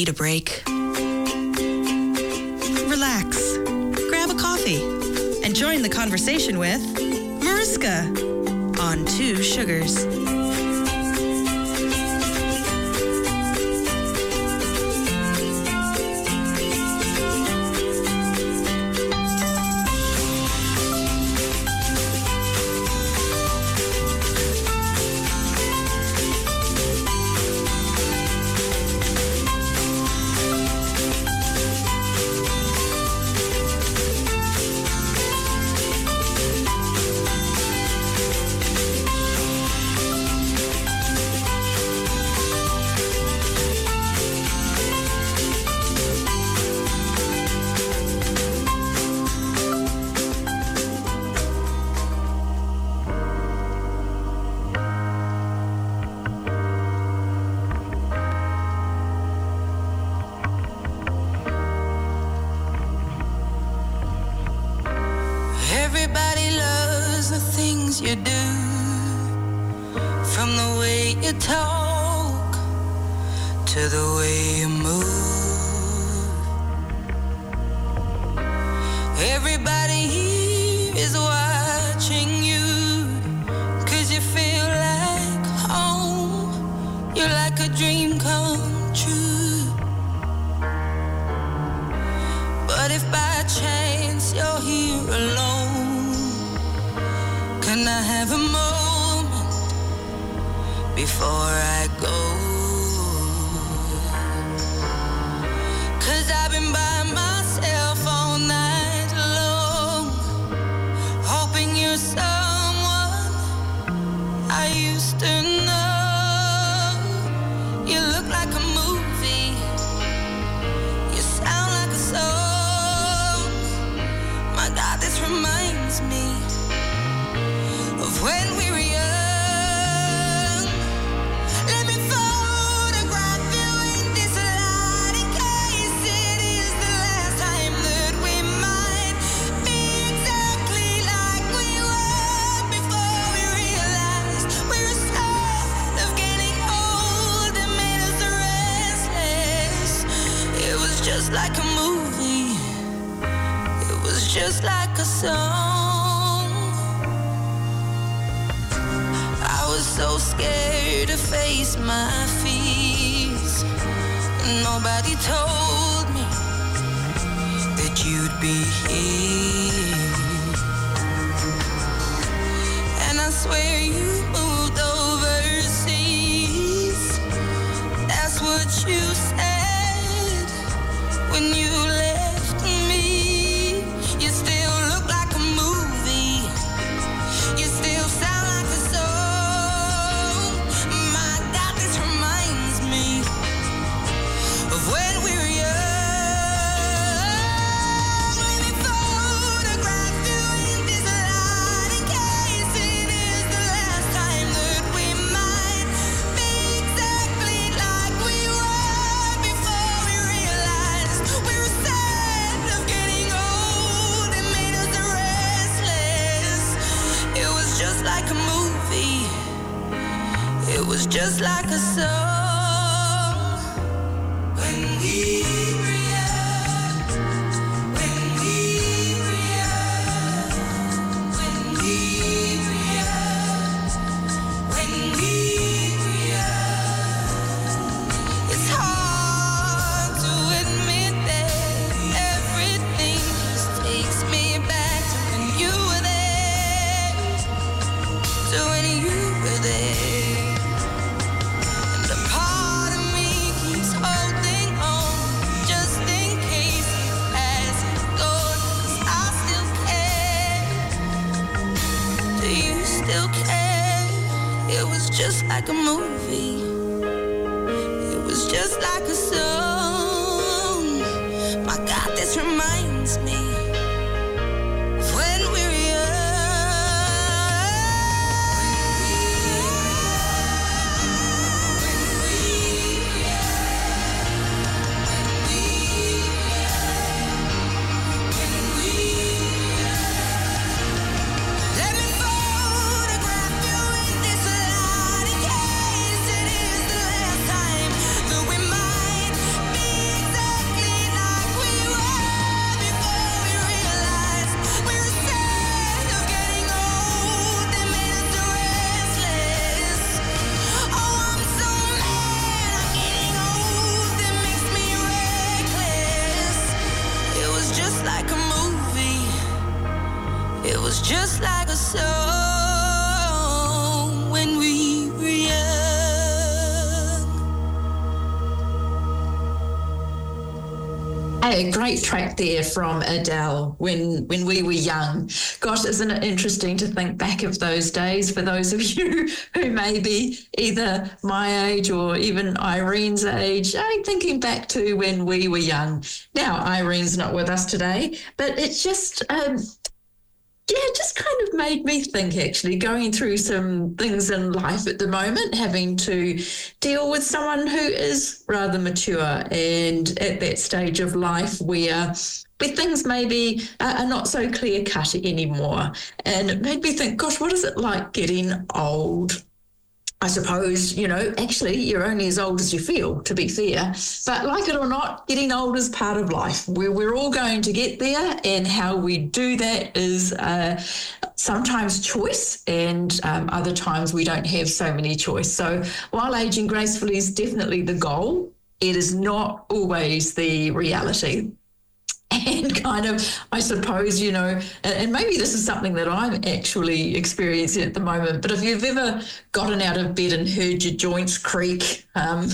need a break? Relax, grab a coffee, and join the conversation with Mariska on Two Sugars. You do, from the way you talk to the way you move. Everybody here is watching you, 'cause you feel like home. You're like a dream come true. But if by chance you're here alone, can I have a moment before I go? 'Cause I've been by myself all night long, hoping you're someone I used to know. You look like a movie, you sound like a song. My God, this reminds me of when we were young. Let me photograph you in this light, in case it is the last time that we might be exactly like we were before we realized we were scared of getting old and made us restless. It was just like a movie, it was just like a song. I was so scared to face my fears. Nobody told me that you'd be here. And I swear you moved overseas. That's what you said when you left me. You still look like a movie, you still sound like a song. My God, this reminds me of when we were young. Let me photograph you in this light, in case it is the last time that we might be exactly like we were before we realized we were sad of getting old and made us restless. It was just like a movie, it was just like a song. When we were young, when we were young, when we were young, when we were young. It's hard to admit that everything just takes me back to when you were there, to when you were there. And a part of me keeps holding on, just in case it hasn't gone. 'Cause I still care. Do you still care? It was just like a movie, it was just like a song. My God, this reminds me of when we were Let me photograph you in this light, in case it is the last time that we might be just like a song when we were young. Hey, a great track there from Adele, when we were young. Gosh, isn't it interesting to think back of those days for those of you who may be either my age or even Irene's age, thinking back to when we were young. Now, Irene's not with us today, but it's just... it just kind of made me think, actually, going through some things in life at the moment, having to deal with someone who is rather mature and at that stage of life where things maybe are not so clear-cut anymore. And it made me think, gosh, what is it like getting old? I suppose, actually you're only as old as you feel, to be fair. But like it or not, getting old is part of life. We're all going to get there, and how we do that is sometimes choice, and other times we don't have so many choice. So while aging gracefully is definitely the goal, it is not always the reality. And kind of, I suppose, and maybe this is something that I'm actually experiencing at the moment, but if you've ever gotten out of bed and heard your joints creak,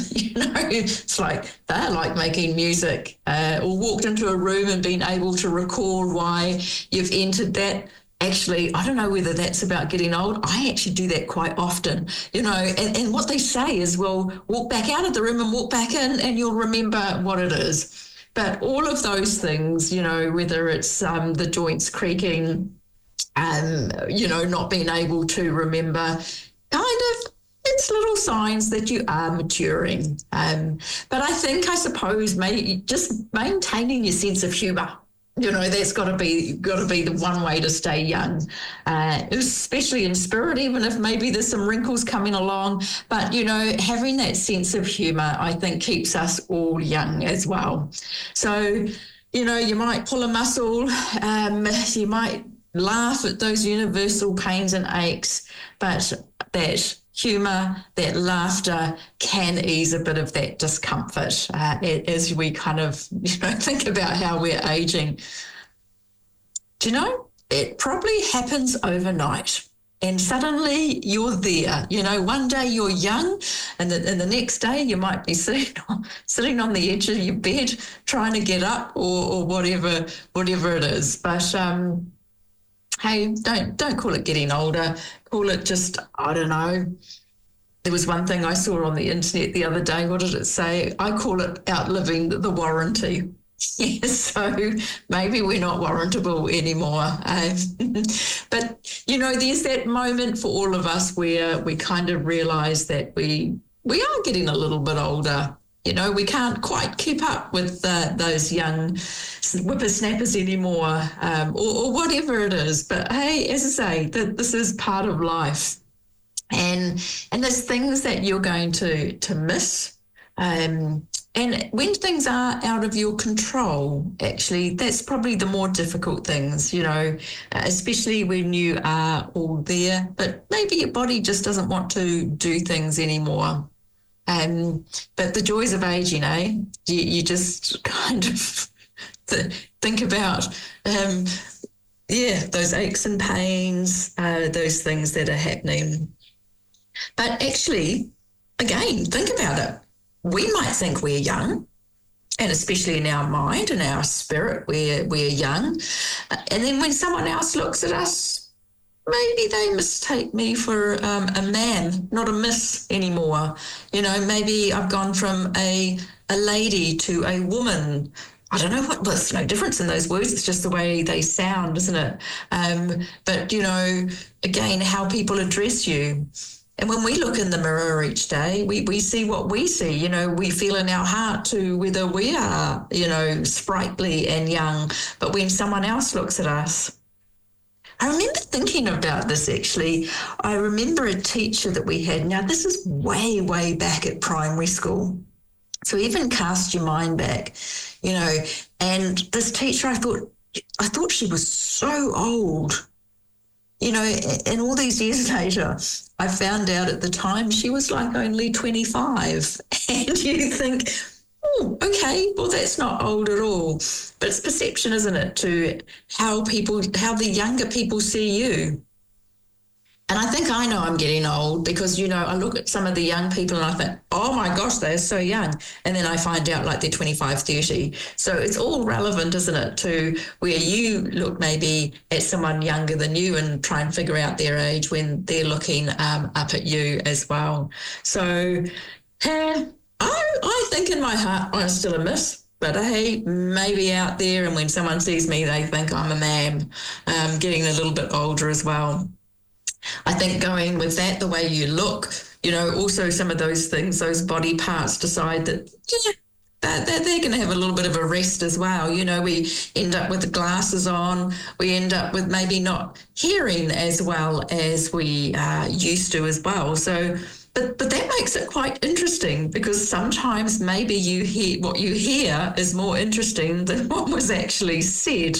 it's like they're like making music, or walked into a room and been able to recall why you've entered that. Actually, I don't know whether that's about getting old. I actually do that quite often, and what they say is, well, walk back out of the room and walk back in and you'll remember what it is. But all of those things, whether it's the joints creaking, not being able to remember, it's little signs that you are maturing. But I suppose, just maintaining your sense of humour. That's got to be the one way to stay young, especially in spirit, even if maybe there's some wrinkles coming along. But, having that sense of humour, I think, keeps us all young as well. So, you might pull a muscle, you might laugh at those universal pains and aches, but that humour, that laughter can ease a bit of that discomfort as we kind of, think about how we're aging. Do you know, it probably happens overnight and suddenly you're there. One day you're young and the next day you might be sitting on the edge of your bed trying to get up or whatever it is. But hey, don't call it getting older. Call it just, I don't know. There was one thing I saw on the internet the other day. What did it say? I call it outliving the warranty. Yeah, so maybe we're not warrantable anymore. But, there's that moment for all of us where we kind of realise that we are getting a little bit older. We can't quite keep up with those young whippersnappers anymore, or whatever it is. But hey, as I say, this is part of life, and there's things that you're going to miss. And when things are out of your control, actually, that's probably the more difficult things, especially when you are all there, but maybe your body just doesn't want to do things anymore. But the joys of aging, you just kind of think about, those aches and pains, those things that are happening. But actually, again, think about it. We might think we're young, and especially in our mind and our spirit, we're young. And then when someone else looks at us, maybe they mistake me for a man, not a miss anymore. Maybe I've gone from a lady to a woman. I don't know what, there's no difference in those words. It's just the way they sound, isn't it? But, again, how people address you. And when we look in the mirror each day, we see what we see. We feel in our heart to whether we are, sprightly and young. But when someone else looks at us, I remember thinking about this, actually. I remember a teacher that we had. Now, this is way, way back at primary school. So even cast your mind back, and this teacher, I thought she was so old. And all these years later, I found out at the time she was like only 25. And you think, oh, okay, well, that's not old at all. But it's perception, isn't it, to how the younger people see you. And I think I know I'm getting old because, I look at some of the young people and I think, oh my gosh, they're so young. And then I find out like they're 25, 30. So it's all relevant, isn't it, to where you look maybe at someone younger than you and try and figure out their age when they're looking up at you as well. So I think in my heart I'm still a miss. But hey, maybe out there, and when someone sees me, they think I'm a man, getting a little bit older as well. I think going with that, the way you look, also some of those things, those body parts decide that, they're going to have a little bit of a rest as well. We end up with the glasses on. We end up with maybe not hearing as well as we used to as well. So, but that makes it quite interesting because sometimes maybe what you hear is more interesting than what was actually said.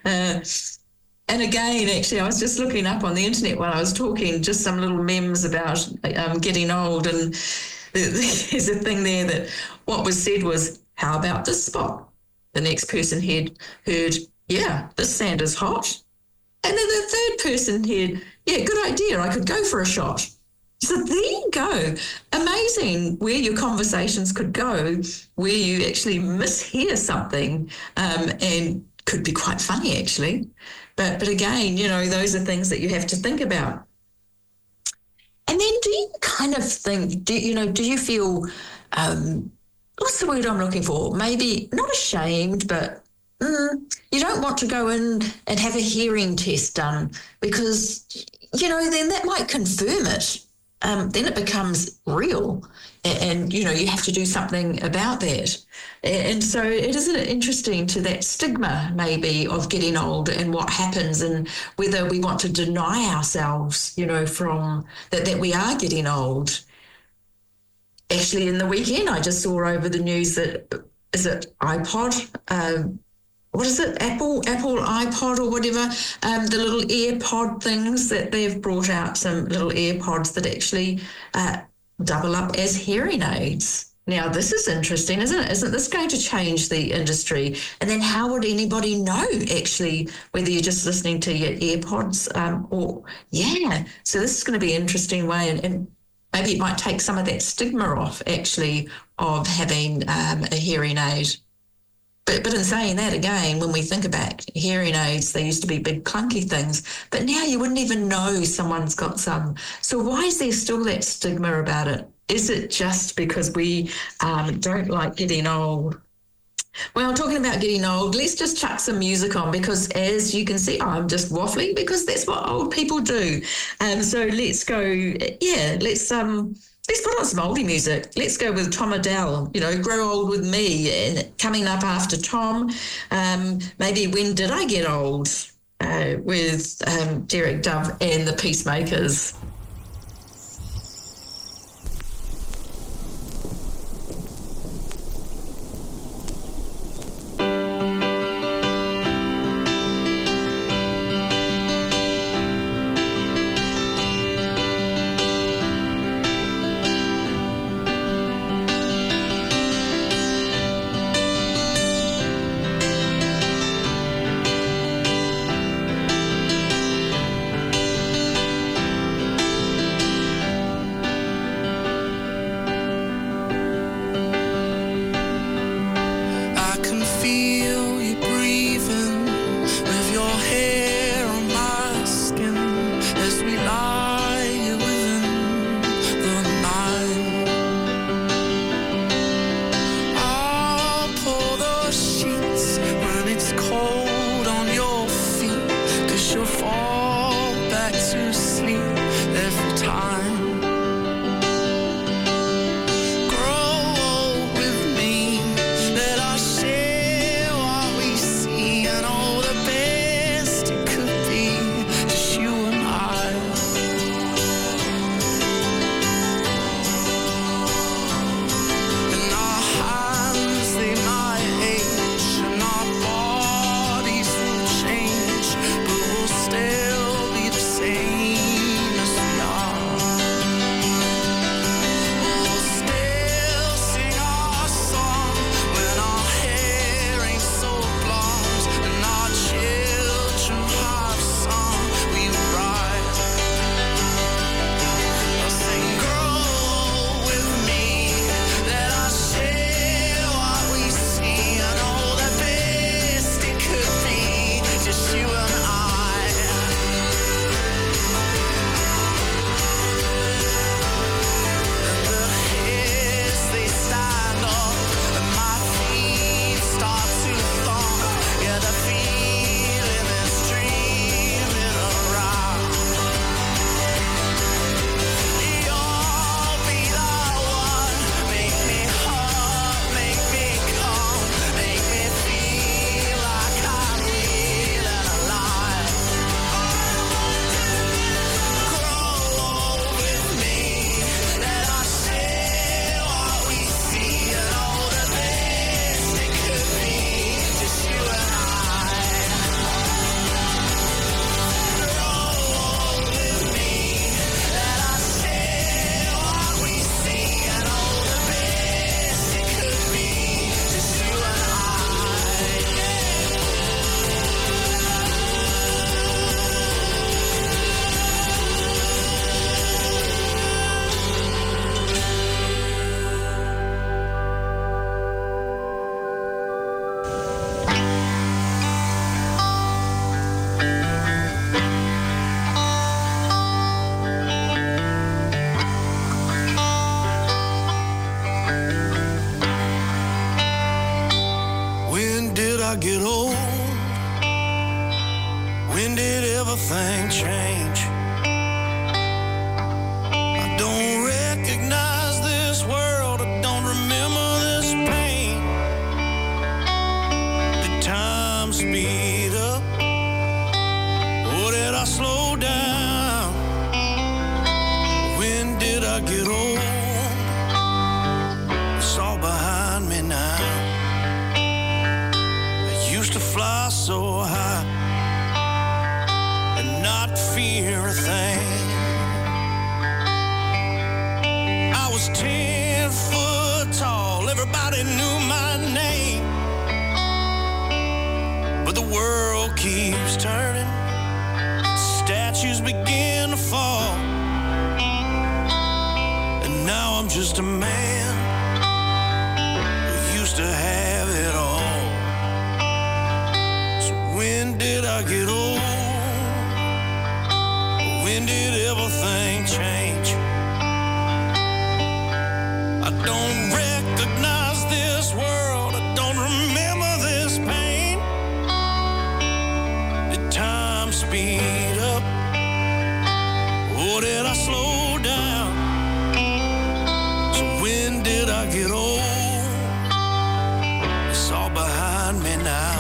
And again, actually, I was just looking up on the internet while I was talking, just some little memes about getting old. And there's a thing there that what was said was, how about this spot? The next person heard, yeah, this sand is hot. And then the third person heard, yeah, good idea. I could go for a shot. So there you go. Amazing where your conversations could go, where you actually mishear something and could be quite funny, actually. But again, those are things that you have to think about. And then do you kind of think, do you feel, what's the word I'm looking for? Maybe not ashamed, but you don't want to go in and have a hearing test done because, then that might confirm it. Then it becomes real and you have to do something about that. And so it isn't interesting to that stigma maybe of getting old and what happens and whether we want to deny ourselves, from that we are getting old. Actually, in the weekend, I just saw over the news that, is it iPod? What is it? Apple iPod or whatever, the little AirPod things that they've brought out, some little AirPods that actually double up as hearing aids. Now, this is interesting, isn't it? Isn't this going to change the industry? And then how would anybody know, actually, whether you're just listening to your AirPods So this is going to be an interesting way, and maybe it might take some of that stigma off, actually, of having a hearing aid. But in saying that, again, when we think about hearing aids, they used to be big clunky things, but now you wouldn't even know someone's got some. So why is there still that stigma about it? Is it just because we don't like getting old? Well, talking about getting old, let's just chuck some music on because as you can see, I'm just waffling because that's what old people do. So let's go, let's put on some oldie music. Let's go with Tom Adele, Grow Old With Me. And coming up after Tom, maybe When Did I Get Old? With Derek Dove and the Peacemakers. Still be the same as we are. get old? When did everything change? I don't recognize this world. I don't remember this pain. Did time speed up? Or did I slow down? When did I get old? It's all behind me now. I used to fly so high and not fear a thing. I was 10 foot tall, everybody knew my name. But the world keeps turning, statues begin to fall, and now I'm just a man who used to have it all. So when did I get old? When did everything change? I don't recognize this world. I don't remember this pain. Did time speed up? Or did I slow down? So when did I get old? It's all behind me now.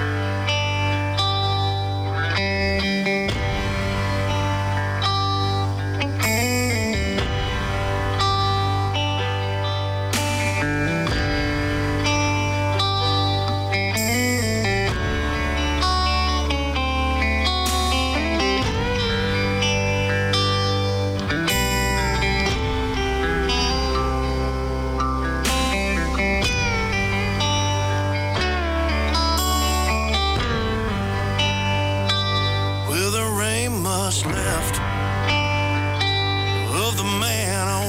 Left of the man I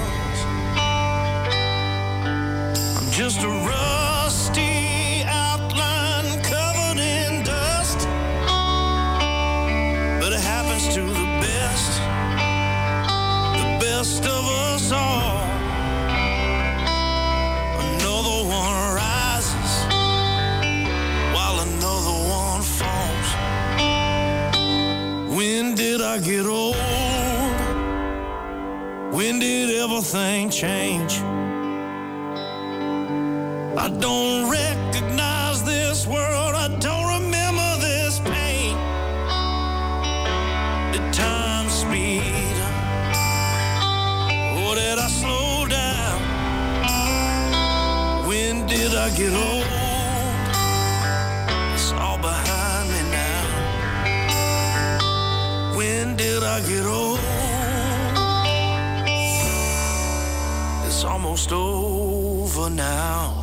was. I'm just a rusty outline covered in dust, but it happens to the best of us all. Another one rises while another one falls. When did I get old? When did everything change? I don't recognize this world. I don't remember this pain. Did time speed up? Or did I slow down? When did I get old? It's all behind me now. When did I get old? It's almost over now.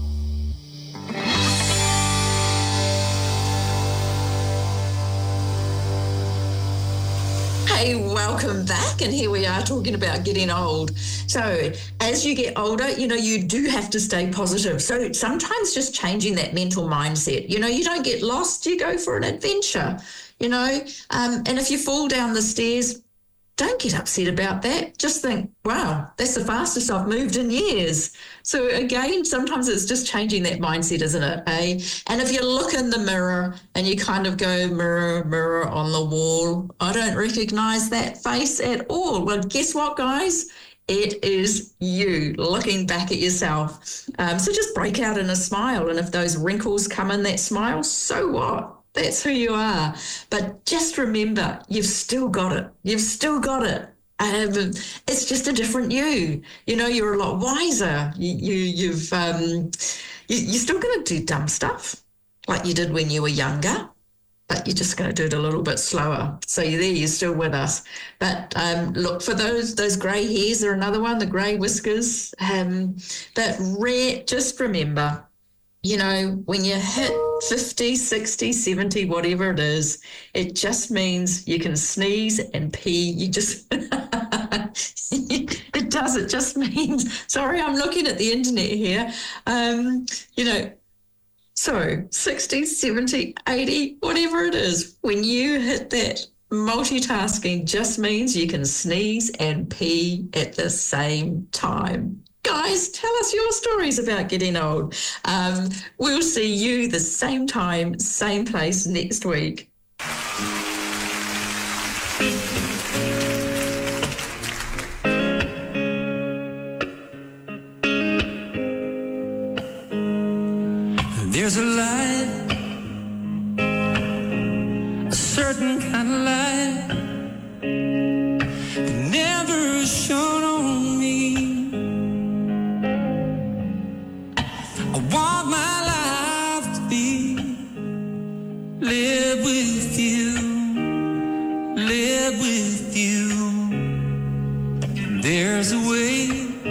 Hey, welcome back. And here we are talking about getting old. So as you get older, you do have to stay positive. So sometimes just changing that mental mindset, you don't get lost, you go for an adventure. And if you fall down the stairs, don't get upset about that. Just think, wow, that's the fastest I've moved in years. So again, sometimes it's just changing that mindset, isn't it? And if you look in the mirror and you kind of go, mirror, mirror on the wall, I don't recognize that face at all. Well, guess what, guys? It is you looking back at yourself. So just break out in a smile. And if those wrinkles come in that smile, so what? That's who you are. But just remember, you've still got it. You've still got it. It's just a different you. You're a lot wiser. You're still going to do dumb stuff like you did when you were younger, but you're just going to do it a little bit slower. So you're still with us. But look for those grey hairs are another one, the grey whiskers. Just remember, when you hit 50, 60, 70, whatever it is, it just means you can sneeze and pee. It does. It just means, sorry, I'm looking at the internet here. So 60, 70, 80, whatever it is, when you hit that, multitasking just means you can sneeze and pee at the same time. Guys, tell us your stories about getting old. We'll see you the same time, same place next week. There's a light, a certain kind of light, that never shone on me. I want my life to be, live with you, live with you. There's a way,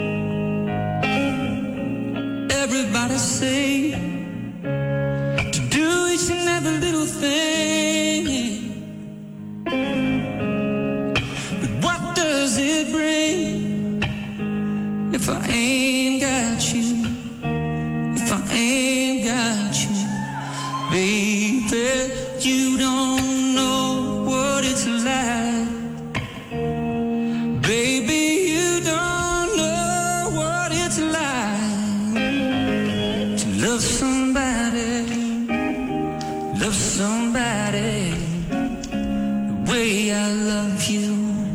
everybody say, do each and every little thing. But what does it bring if I ain't got you? If I ain't got you, baby, you don't know what it's like. Baby, you don't know what it's like to love somebody. Love somebody the way I love you.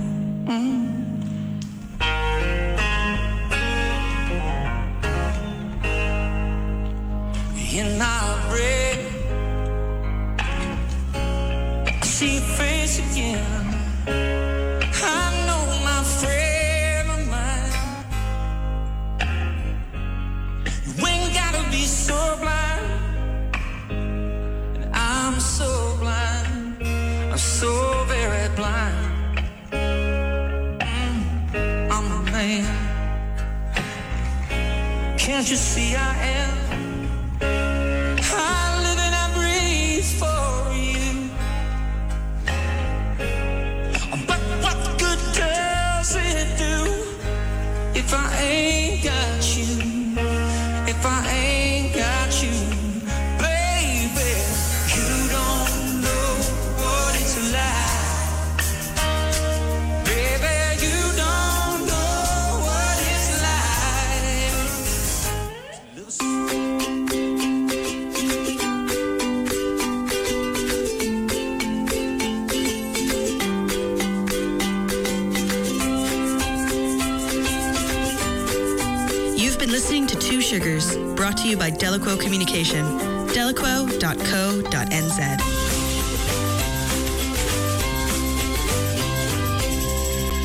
In our bread, I see your face again. I know my friend of mine. You ain't gotta be so blind. I'm so blind, I'm so very blind. I'm a man. Can't you see I am? I live and I breathe for you. But what good does it do if I ain't got you? If I ain't got you? Listening to Two Sugars, brought to you by Delaquo Communication, delaquo.co.nz.